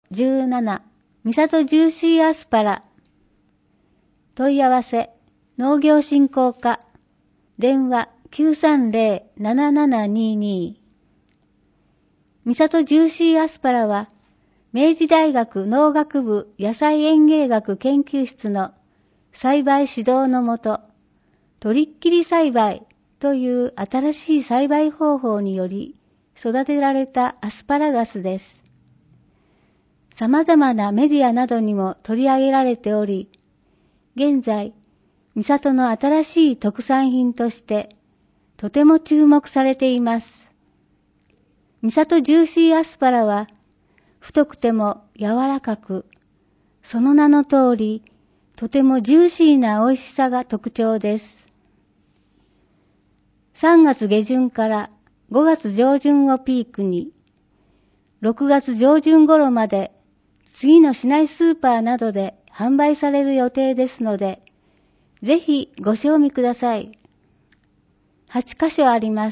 17、三郷ジューシーアスパラ。問い合わせ、農業振興課。電話 930-7722。三郷ジューシーアスパラは、明治大学農学部野菜園芸学研究室の栽培指導のもと、とりっきり栽培という新しい栽培方法により育てられたアスパラガスです。様々なメディアなどにも取り上げられており、現在、三郷の新しい特産品としてとても注目されています。三郷ジューシーアスパラは、太くても柔らかく、その名の通り、とてもジューシーな美味しさが特徴です。3月下旬から5月上旬をピークに、6月上旬頃まで次の市内スーパーなどで販売される予定ですので、ぜひご賞味ください。8カ所あります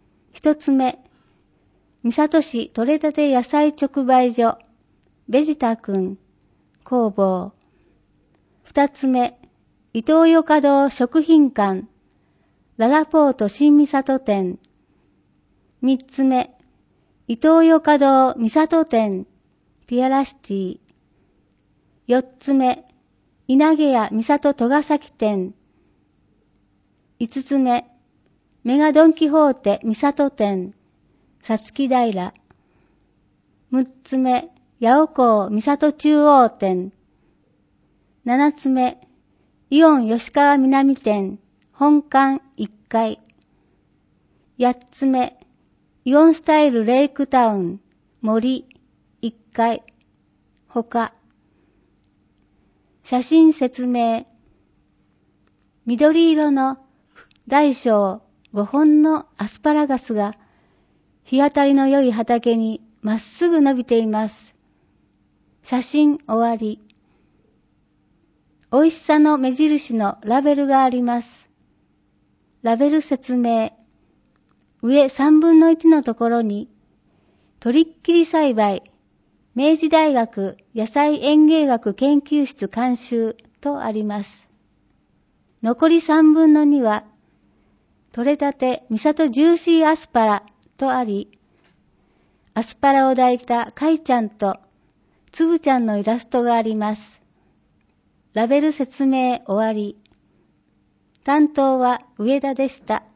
。1つ目、三郷市採れたて野菜直売所、ベジタ君、工房。2つ目、イトーヨーカドー食品館、ララポート新三郷店。3つ目、イトーヨーカドー三郷店、ピアラシティ。4つ目、稲毛屋三郷戸ヶ崎店。5つ目、メガドンキホーテ三郷店、さつき平。6つ目、八尾港三郷中央店。7つ目、イオン吉川南店、本館1階。8つ目、イオンスタイルレイクタウン、森1階。他。写真説明。緑色の大小5本のアスパラガスが日当たりの良い畑にまっすぐ伸びています。写真終わり。美味しさの目印のラベルがあります。ラベル説明。上3分の1のところに、とりっきり栽培、明治大学野菜園芸学研究室監修とあります。残り3分の2は、採れたて三郷ジューシーアスパラとあり、アスパラを抱いたカイちゃんとつぶちゃんのイラストがあります。ラベル説明終わり。担当は上田でした。